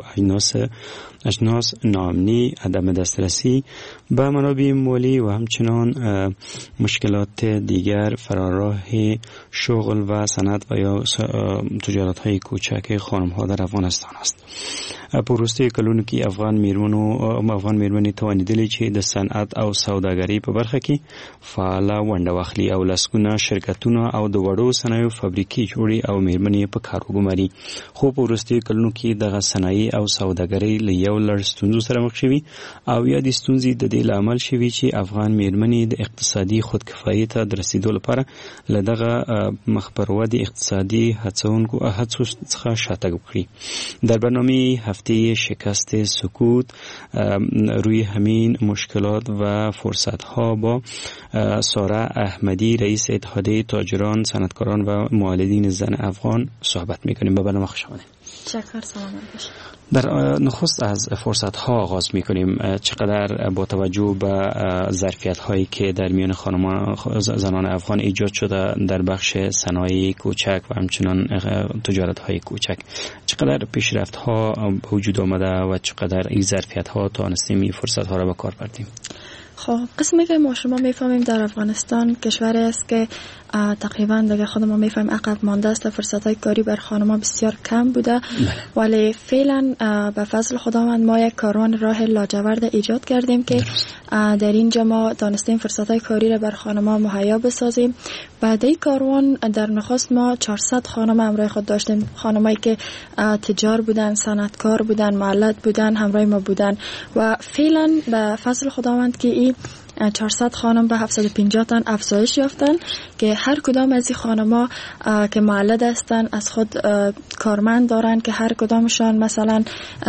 اجناس، ناامنی، عدم دسترسی به منابع مالی و همچنان مشکلات دیگر فراراه شغل و صنعت و یا تجارت‌های کوچک خانم‌ها در افغانستان است. پروسته کلونو کې افغان میرمنې توانیدلې چې د صنعت او سوداګرۍ په برخه کې فعاله ونډه واخلي او لسګونه شرکتونه او د وړو صنایعو فابریکې جوړي او میرمنې په کار وګماري. خو په وروستیو کلونو کې دغه صنایع او سوداګرۍ له یو لړ ستونزو سره مخ شوي او یا د ستونزې د دې لامل شوي چې افغان میرمنې د اقتصادي خودکفایۍ ته د رسیدو لپاره له دغه مخ پر ودې اقتصادي هڅو څخه شاتګ وکړي. در برنامه هفته شکست سکوت روی همین مشکلات و فرصت‌ها با ساره احمدی رئیس اتحادیه تاجران، صنعتکاران و معالجین زن افغان صحبت می‌کنیم. به برنامه خوش آمدید. تشکر. سلام باشید. در نخست از فرصت‌ها آغاز می‌کنیم. چقدر با توجه به ظرفیت‌هایی که در میان زنان افغان ایجاد شده در بخش صنایع کوچک و همچنان تجارت‌های کوچک، چقدر پیشرفت‌ها وجود آمده و چقدر این ظرفیت‌ها توانستیم این فرصت‌ها را به کار بردیم؟ خب قسمی که ما شما میفهمیم در افغانستان کشوری است که تقریبا دیگه خود ما میفهمیم عقب مانده است. فرصت‌های کاری بر خانم‌ها بسیار کم بوده، ولی فعلا به فضل خداوند ما یک کاروان راه لاجورد ایجاد کردیم که در اینجا ما دانستیم فرصت‌های کاری را بر خانم‌ها مهیا بسازیم. بعد این کاروان در نخست ما 400 خانم همراه خود داشتیم، خانمایی که تجار بودن، صنعتکار بودن، معلد بودن، همراه ما بودن و فعلا به فضل خداوند که این 400 خانم به 750 تن افزایش یافتن که هر کدام از این خانم‌ها که مولد هستن از خود کارمند دارن که هر کدامشان مثلا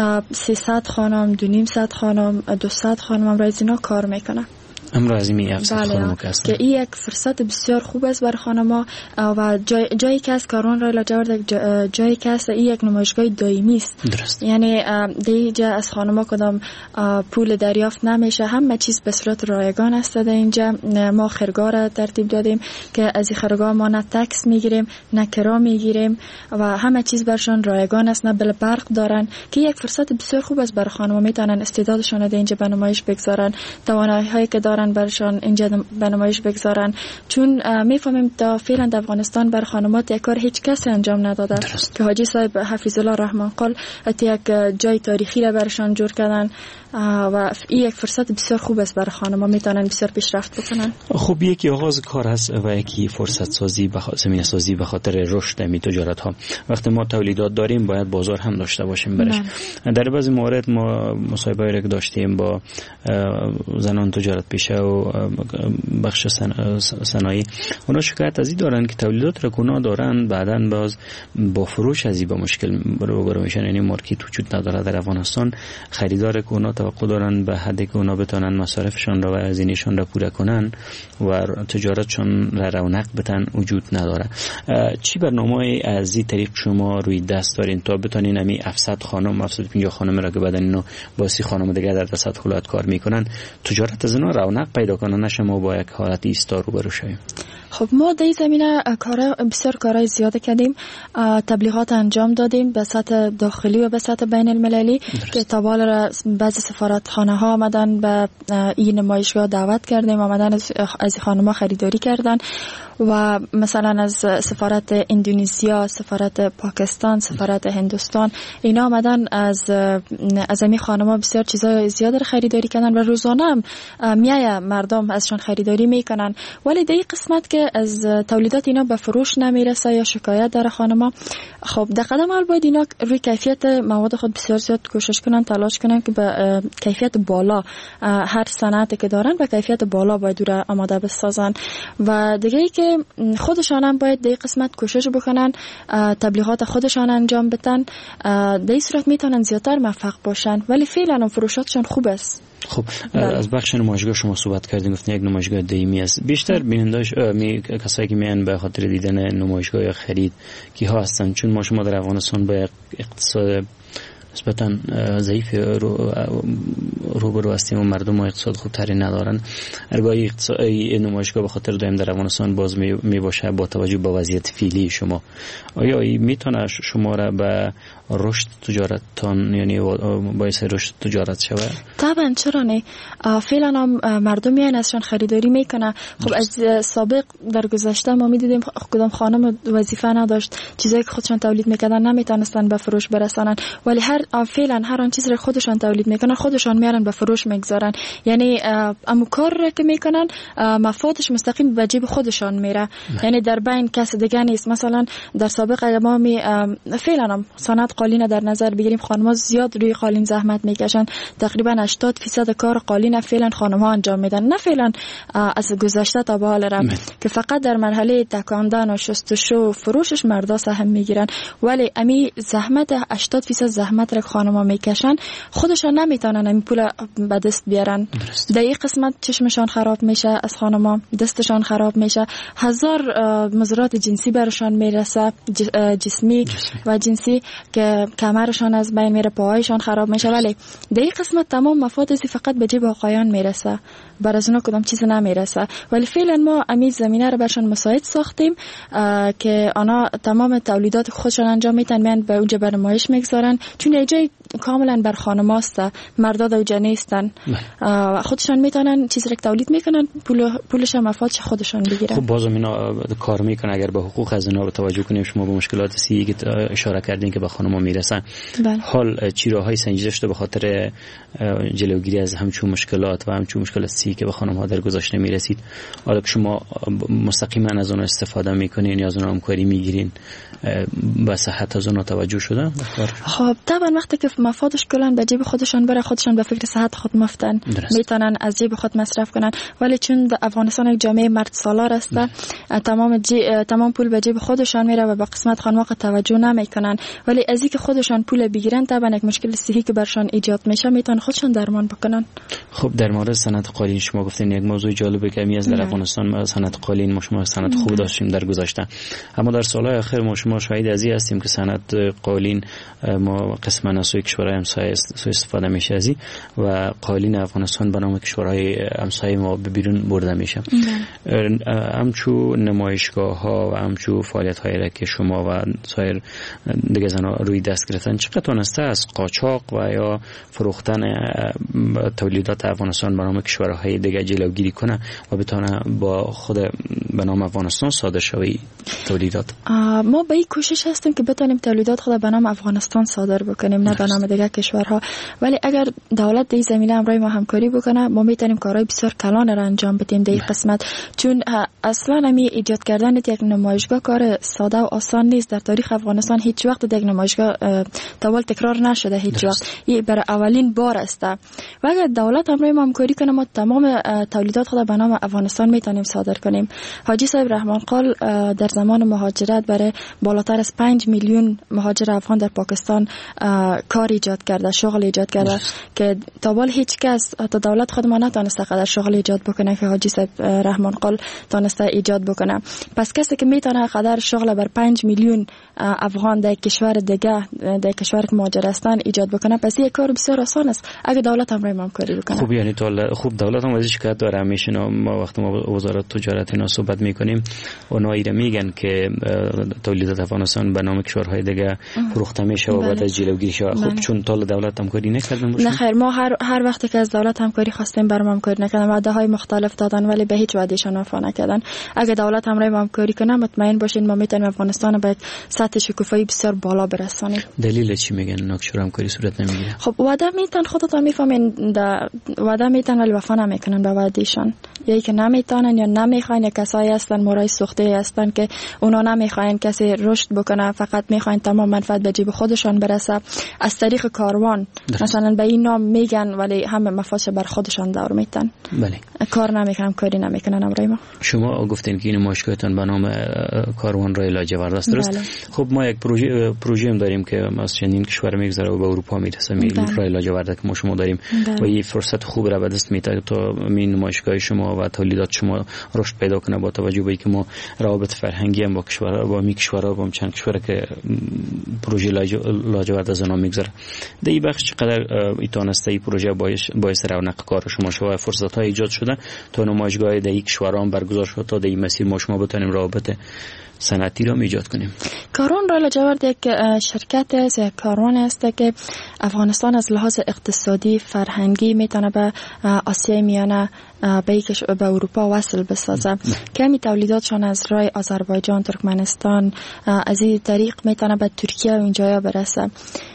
300 خانم، 200 خانم، 200 خانم هم رایز اینا کار میکنن. امروز از این 700 خانم که این یک فرصت بسیار خوب است برای خانم‌ها و جایی که از کارون را لاجورد جایی که است این یک نمایشگاه دائمی است. درست. یعنی دیگه از خانم‌ها کدام پول دریافت نمیشه، همه چیز به صورت رایگان است. اینجا ما خرگاه را ترتیب دادیم که از این خرگاه ما نه تکس میگیریم نه کرا میگیریم و همه چیز برشان رایگان است، نه بل برق دارن که یک فرصت بسیار خوب است برای خانم‌ها میتونن استعدادشون رو اینجا به نمایش بگذارن، توانایی‌هایی که دارن برشان اینجا به نمایش بگذارن. چون میفهمیم تا فعلا در افغانستان بر خانمات یک کار هیچ کسی انجام نداده که حاجی صاحب حفیظ الله رحمان قال یک جای تاریخی را برشان جور کردن و این یک فرصت بسیار خوب است برای خانم‌ها، میتونن بسیار پیشرفت بکنن. خب یکی آغاز کار هست و یکی فرصت سازی زمینه سازی به خاطر رشد می تجارت ها. وقتی ما تولیدات داریم باید بازار هم داشته باشیم برش. در بعضی موارد ما مصاحبه را داشتیم با زنان تجارت پیشه و بخش صنایع، اونا شکایت از این دارن که تولیدات را گناه دارن، بعداً باز با فروش از این با مشکل روبرو میشن. یعنی مارکت وجود نداره در افغانستان، خریدار که اونا توقع دارن به حدی که اونا بتونن مصارفشان را و هزینه‌شان را پوره کنن و تجارتشان را رونق بدن وجود نداره. چی برنامه از این طریق شما روی دست دارین تا بتونین همین 700 خانم 750 خانم را که بعدن اینو با 30 خانم دیگه در دست خلوت کار میکنن تجارت از اینا رونق پیدا کنه، نه شما با یک حالت ایستا روبرو شویم؟ خب ما در این زمینه بسیار کارهای زیاده کردیم، تبلیغات انجام دادیم به سطح داخلی و به سطح بین المللی که تابال را بعضی سفارتخانه ها آمدن به این نمایشگاه دعوت کردیم، آمدن از خانم‌ها خریداری کردن و مثلا از سفارت اندونزیا، سفارت پاکستان، سفارت هندوستان اینا آمدن از همین خانم‌ها بسیار چیزای زیاد را خریداری کردن و روزانه هم میای مردم ازشان خریداری میکنن. ولی در این قسمت که از تولیدات اینا به فروش نمیرسه یا شکایت داره خانم‌ها، خب در قدم اول باید اینا روی کیفیت مواد خود بسیار زیاد کوشش کنن، تلاش کنن که به کیفیت بالا هر صنعتی که دارن به کیفیت بالا باید رو آماده بسازن و دیگه ای که خودشان هم باید در قسمت کوشش بکنن، تبلیغات خودشان انجام بدن، در این صورت میتونن زیادتر موفق باشن. ولی فعلا فروشاتشون خوب است. خب از بخش نمایشگاه شما صحبت کردین، گفتین یک نمایشگاه دائمی است. بیشتر بیننداش کسایی که میان به خاطر دیدن نمایشگاه یا خرید کیها هستن؟ چون ما شما در افغانستان با اقتصاد نسبتاً ضعیف روبرو هستیم و مردم و اقتصاد خوبتری ندارن. ارگاهی اقتصادی نمایشگاه به خاطر دائم در افغانستان باز می باشه با توجه به وضعیت فعلی شما، آیا میتونه شما را به رشد تجارتتان یعنی باعث رشد تجارت شود؟ طبعا چرا نه، فعلا هم مردم میان ازشان خریداری میکنه. خب از سابق در گذشته ما میدیدیم کدام خانم وظیفه نداشت، چیزایی که خودشان تولید میکردن نمیتونستن به فروش برسانن، ولی فعلا هر آن چیزی رو خودشان تولید میکنن خودشان میارن به فروش میگذارن. یعنی امو کار رو که میکنن مفادش مستقیم به جیب خودشان میره، یعنی در بین کس دیگه نیست. مثلا در سابق ما فعلا هم صنعت قالین در نظر بگیریم، خانم‌ها زیاد روی قالین زحمت میکشن، تقریبا 80% کار قالین فعلا خانم‌ها انجام میدن، نه فعلا از گذشته تا به حال را که فقط در مرحله تکاندن و شستشو و فروشش مردا سهم میگیرن، ولی امی زحمت 80% زحمت را خانم‌ها میکشن خودشان نمیتونن این پول به دست بیارن. در این قسمت چشمشان خراب میشه، از خانم‌ها دستشان خراب میشه، هزار مضرات جنسی برشان میرسه، جسمی و جنسی که کمرشان از بین میره، پاهایشان خراب میشه. ولی در این قسمت تمام مفاد فقط به جیب آقایان میرسه، بر از اونا کدام چیز نمیرسه. ولی فعلا ما امی زمینه رو برشان مساعد ساختیم که آنها تمام تولیدات خودشان انجام میتن، میان به اونجا به نمایش میگذارن، چون اینجا کاملا بر خانم‌هاست، مردا دوجه نیستن، خودشان میتونن چیزی رو تولید میکنن، پولش هم مفادش خودشان بگیرن. خب بازم اینا کار میکنن. اگر به حقوق از اینا توجه کنیم، شما به مشکلات سی که اشاره کردین که به خانم‌ها میرسن، حال چی راههای سنجیده شده به خاطر جلوگیری از همچون مشکلات و همچون مشکلات سی که به خانم‌ها در گذشته میرسید؟ حالا که شما مستقیما از اون استفاده میکنین یا از اون همکاری میگیرین، به صحت از اون توجه شده؟ خب طبعا وقتی که مفادش کلان به جیب خودشان بره، خودشان به فکر صحت خود مفتن، میتونن از جیب خود مصرف کنن. ولی چون افغانستان یک جامعه مرد سالار است، تمام پول به جیب خودشان میره و به قسمت خانواق توجه نمیکنن. ولی از اینکه خودشان پول بگیرن طبعا یک مشکل صحی که برشان ایجاد میشه میتونن خودشان درمان بکنن. خب در مورد صنعت قالین شما گفتین یک موضوع جالبه که می از در افغانستان صنعت قالین ما شما صنعت خوب داشتیم در گذشته، اما در سالهای اخیر ما شما شاهد از این هستیم که صنعت قالین ما قسما از سوی کشورهای همسایه سوء استفاده میشه از و قالین افغانستان به نام کشورهای همسایه ما به بیرون برده میشه. همچو نمایشگاه ها و همچو فعالیت هایی را که شما و سایر دیگه زنا روی دست گرفتن چقدر تونسته از قاچاق و یا فروختن تولیدات افغانستان به نام کشورهای دیگه جلوگیری کنه و بتونه با خود به نام افغانستان صادر شوی تولیدات؟ ما به این کوشش هستیم که بتونیم تولیدات خود به نام افغانستان صادر بکنیم، نه به نام دیگه کشورها. ولی اگر دولت در این زمینه همراه ما همکاری بکنه ما میتونیم کارهای بسیار کلان را انجام بدیم در این قسمت. چون اصلا همی ایجاد کردن یک نمایشگاه کار ساده و آسان نیست. در تاریخ افغانستان هیچ وقت یک نمایشگاه تاول تکرار نشده، هیچ وقت. این برای اولین بار است و اگر دولت همراه ما همکاری کنه ما تمام تولیدات خود به نام افغانستان میتونیم صادر کنیم. حاجی صاحب رحمان قال در زمان مهاجرت برای بالاتر از 5 میلیون مهاجر افغان در پاکستان کار ایجاد کرده، شغل ایجاد کرده که تا حال هیچ کس تا دولت خود ما نتونسته قدر شغل ایجاد بکنه که حاجی صاحب رحمان قال تونسته ایجاد بکنه. پس کسی که میتونه قدر شغل بر 5 میلیون افغان در کشور دیگه در کشور که مهاجر هستن ایجاد بکنه، پس این کار بسیار آسان است اگه دولت همراه ما همکاری بکنه. خوب، یعنی خوب دولت هم ازش شکایت داره همیشه. ما وقتی ما وزارت تجارت اینا صحبت میکنیم اونا ایره میگن که تولیدات افغانستان به نام کشورهای دیگه فروخته میشه و بعد از جلوگیری شه. خب چون تا دولت همکاری نکردن نه خیر، ما هر وقتی که از دولت همکاری خواستیم برام همکاری نکردن، وعده های مختلف دادن ولی به هیچ وعدهشان وفا نکردن. اگه دولت همراه ما همکاری کنه مطمئن باشین ما میتونیم افغانستان به سطح شکوفایی بسیار بالا برسانیم. دلیل چی میگن ناکشور همکاری صورت نمیگیره؟ خب وعده میتن خودتون میفهمین وعده میتن ولی وفا نمیکنن به وعدهشان، یا که نمیتونن یا نمیخواین، یا کسایی هستن مورای سوخته هستن که اونا نمیخواین کسی رشد بکنه، فقط میخواین تمام منفعت به جیب خودشان برسه از طریق کاروان. مثلا به این نام میگن ولی همه مفادش بر خودشان دور میتن. بله. کار نمیکنن، کاری نمیکنن امرای ما. شما گفتین که این نمایشگاهتون به نام کاروان رای لاجورد است، درست؟ بله. خب ما یک پروژه هم داریم که از چندین کشور میگذره و به اروپا میرسه. رای لاجورد که ما شما داریم و این فرصت خوب را به دست میده تا این نمایشگاه شما و تولیدات شما رشد پیدا کنه، با توجه به اینکه ما روابط فرهنگی هم با کشورها با می کشورها با چند کشور که پروژه لاجورد از اونها میگذره. در این بخش چقدر ایتونسته این پروژه باعث رونق کار شما شد، فرصت های ایجاد شده تا نمایشگاه در این کشورها هم برگزار شد تا در این مسیر ما شما بتونیم روابط صنعتی را ایجاد کنیم. کاروان رای لاجورد یک شرکت است، یک کاروان است که افغانستان از لحاظ اقتصادی فرهنگی میتونه به آسیای میانه به اروپا وصل بسازه. کمی تولیداتشان از رای آذربایجان، ترکمنستان از این طریق میتونه به ترکیه و اینجایا برسه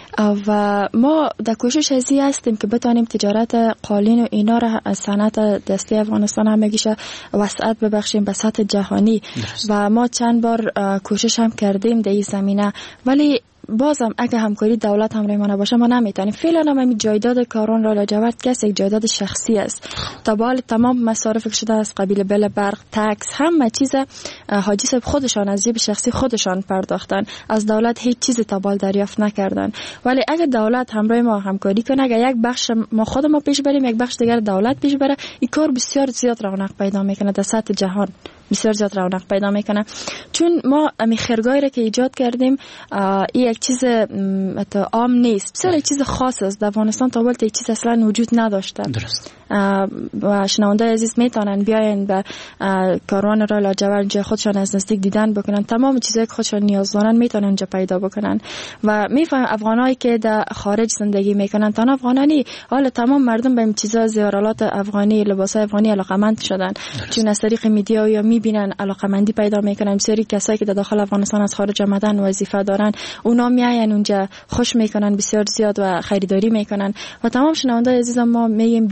و ما در کوشش ازی هستیم که بتانیم تجارت قالین و اینا را از صنعت دستی افغانستان هم میگیشه وسعت ببخشیم به سطح جهانی و ما چند بار کوشش هم کردیم در این زمینه، ولی بازم اگه همکاری دولت همراه ما نباشه ما نمیتونیم. فعلا هم همین جایداد کاروان رای لاجورد که یک جایداد شخصی است. تا به حال تمام مصارف شده از قبیل بل برق، تکس، همه چیز حاجی صاحب خودشان از جیب شخصی خودشان پرداختن، از دولت هیچ چیز تا به حال دریافت نکردن. ولی اگه دولت همراه ما همکاری کنه، اگه یک بخش ما خودمون پیش بریم یک بخش دیگر دولت پیش بره، این کار بسیار زیاد رونق پیدا میکنه در سطح جهان، بسیار زیاد رونق پیدا میکنه. چون ما امی خرگاهی را که ایجاد کردیم این یک چیز عام نیست، بسیار یک چیز خاص است. در افغانستان تا وقت یک چیز اصلا وجود نداشته. درست. و شنونده عزیز میتونن بیاین به کاروان رای لاجورد خودشان از نزدیک دیدن بکنن، تمام چیزایی که خودشان نیاز دارن میتونن اونجا پیدا بکنن و میفهم افغانایی که در خارج زندگی میکنن تنها افغانانی، حالا تمام مردم به این چیزا زیارالات افغانی، لباسای افغانی علاقمند شدن. چون از طریق میدیا یا میبینن علاقمندی پیدا میکنن. بسیاری کسایی که در داخل افغانستان از خارج آمدن وظیفه دارن اونا میاین اونجا خوش میکنن بسیار زیاد و خریداری میکنن و تمام شنونده عزیزم ما میگیم بیاین به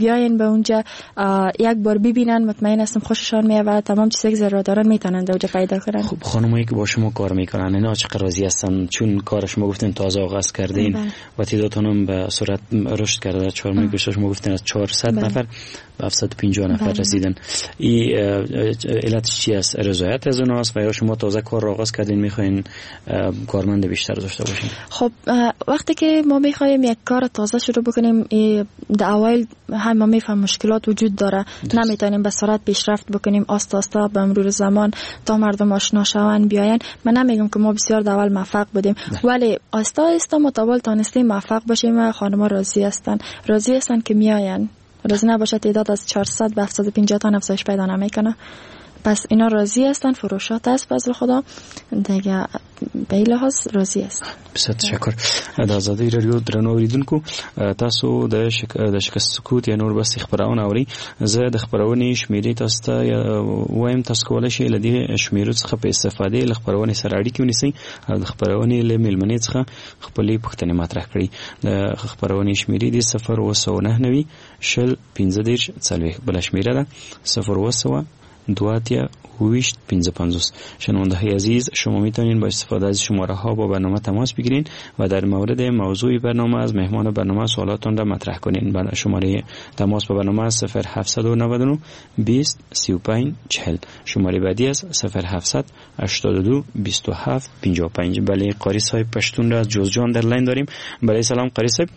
اونجا یک بار ببینن مطمئن هستم خوششان میاد، تمام چیزی که ضرورت دارن میتونن اونجا پیدا کنن. خب خانمایی که با شما کار میکنن اینا چقدر راضی هستن؟ چون کار شما گفتین تازه آغاز کردین و تعدادتون هم به سرعت رشد کرده. 4 ماه گذشته شما گفتین از 400 نفر به 750 نفر رسیدن. این علتش چی است؟ رضایت از اوناست و یا شما تازه کار را آغاز کردین میخواین کارمند بیشتر داشته باشین؟ خب وقتی که ما میخوایم یک کار تازه شروع بکنیم در اوایل هم ما میفهم مشکلات وجود داره، نمیتونیم به سرعت پیشرفت بکنیم، آستا آستا به مرور زمان تا مردم آشنا شون بیاین. من نمیگم که ما بسیار در اول موفق بودیم ولی آستا آستا متوالی تونستیم موفق باشیم و خانم‌ها راضی هستن که میاین. راضی نباشه تعداد از 400 به 750 تا افزایش پیدا نمیکنه. پس اینا راضی هستن، فروشات است فضل خدا دیگه به لحاظ راضی هستن. بسیار تشکر. د آزادۍ رادیو درنو اوریدونکو، تاسو د شکست سکوت یا نور بس خبرونه اوري. زه د خبرونې شمیرې تاسو ته وایم، تاسو کولای شئ له دې شمیرو څخه په استفادې له خبرونې سره اړیکې ونیسئ او د خبرونې له میلمنې څخه خپلې پوښتنې مطرح کړئ. د خبرونې شمیرې دي 029 شل 15 40 بل شمیره ده 0 دواتیا هویشت 55. شنونده های عزیز، شما میتونین با استفاده از شماره ها با برنامه تماس بگیرین و در مورد موضوع برنامه از مهمان برنامه سوالاتون را مطرح کنین. شماره تماس با برنامه 0799 20 35 40. شماره بعدی از 0700 82 27 55. بله، قاری صاحب پشتون را از جوزجان در لاین داریم. بله سلام قاری صاحب.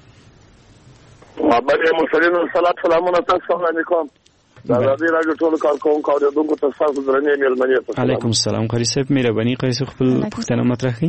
بله مسلمان سلامونه تاسو علیکم. آزادۍ رادیو ټول کارکونکو او اوریدونکو ته تاسو درنې مېلمنې ته علیکم السلام. قاری صاحب مهرباني قاری صاحب خپل پوښتنه مطرح کړئ.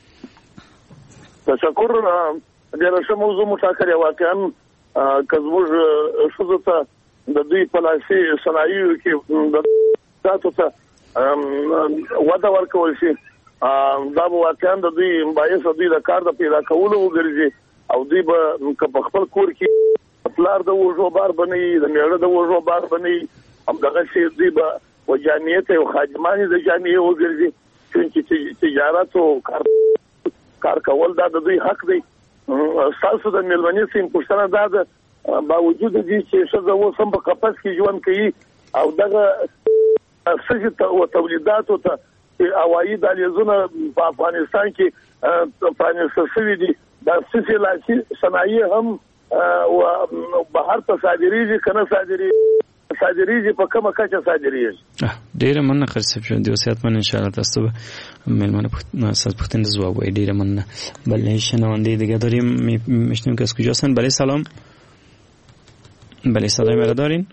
تشکر. ډېره ښه موضوع مطرح واقعا که زموږ ښځو ته د دوی په لاسي صنایعو کې د تاسو ته وده ورکول شي دا به واقعا د دوی باعث دوی د کار د پیدا کولو وګرځي او دوی به په خپل کور کې پلار د وژو بار بنئ، د میړه د وژو بار بنئ، هم دغه شی دوی به و جامعیت او خادمانې د جامعې وګرځي. چې تجارت او کار کول دا د دوی حق دی. تاسو د میلمنې سیم پوښتنه دا ده باوجود دې چې ښځه اوس هم په قفس کې ژوند کوي او دغه سجد او تولیداتو ته هوایي دهلیزونه په افغانستان کې پرانیستل شوي دي. دا څه لاسي صنایع هم و بهر ته صادریږي کنه صادریږي په کومه کچه صادریږي. ډیره مننه قاری صاحب، شو دی وصیت من ان شاء الله تاسو ملمانه ساز پختن جواب وای. ډیره مننه. بله شنونده دیگه داریم، میشنیم که از کجا هستن. بله سلام. بله صدای مرا دارین؟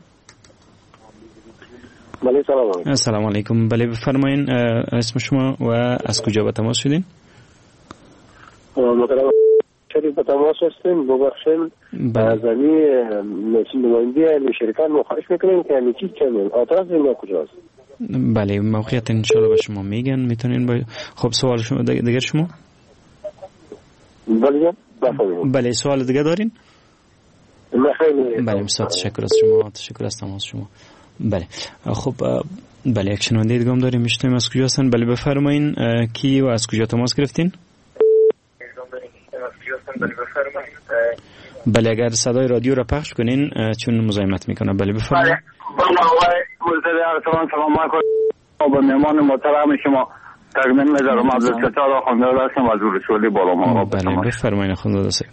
بله سلام. السلام علیکم. بله بفرمایین اسم شما و از کجا به تماس شدین؟ شریف به تماس هستیم. ببخشید از نماینده شرکت مخواهش میکنیم که همین چیز کنیم. آدرس ما کجاست؟ بله موقعیت انشالله به شما میگن، میتونین خب سوال شما دیگر شما؟ بله سوال دیگه دارین؟ بله بسیار تشکر از شما، تشکر از تماس شما. بله خب بله یک شنونده دیگه هم داریم، میشنویم از کجا هستن. بله بفرمایین کی و از کجا تماس گرفتین؟ بله اگر صدای رادیو را پخش کنین چون مزاحمت میکنه. بله بفرمایید. سلام علیکم. با مهمان محترم شما تقدیم می‌ذارم عبدالستار آخونده هستم از رسولی بالا ما. بله بفرمایید آخونده هستم.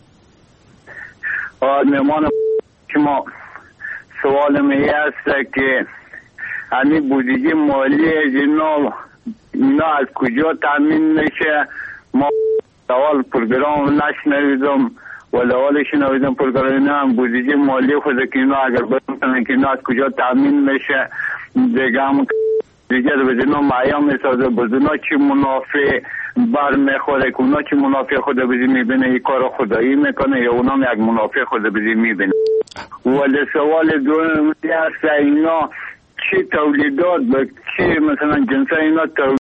مهمان شما سوال می است که همین بودجه مالی اینا از کجا تامین میشه؟ ما سوال پروگرام نشنویدم و لوالش نویدم پروگرام هم بودجه مالی خود که اینا اگر بکنن که اینا از کجا تامین میشه دیگه هم دیگه بدونا معیام میسازه بدونا چی منافع بر میخوره که اونا چی منافع خود بزی میبینه این کار خدایی میکنه یا اونا یک منافع خود بزی میبینه. ولی سوال دوم هست اینا چی تولیدات چی مثلا جنس اینا